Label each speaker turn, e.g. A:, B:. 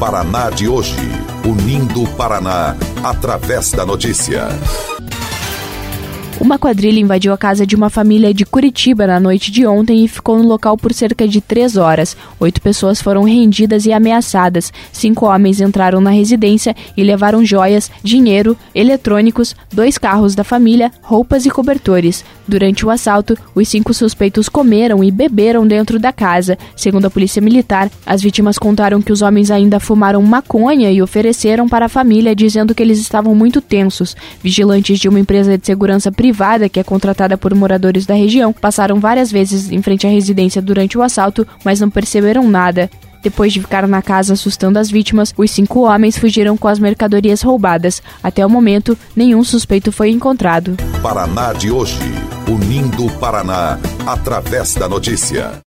A: Paraná de hoje, unindo o Paraná através da notícia.
B: Uma quadrilha invadiu a casa de uma família de Curitiba na noite de ontem e ficou no local por cerca de 3 horas. 8 pessoas foram rendidas e ameaçadas. 5 homens entraram na residência e levaram joias, dinheiro, eletrônicos, 2 carros da família, roupas e cobertores. Durante o assalto, os 5 suspeitos comeram e beberam dentro da casa. Segundo a polícia militar, as vítimas contaram que os homens ainda fumaram maconha e ofereceram para a família, dizendo que eles estavam muito tensos. Vigilantes de uma empresa de segurança privada, que é contratada por moradores da região, passaram várias vezes em frente à residência durante o assalto, mas não perceberam nada. Depois de ficar na casa assustando as vítimas, os 5 homens fugiram com as mercadorias roubadas. Até o momento, nenhum suspeito foi encontrado.
A: Paraná de hoje, unindo o Paraná através da notícia.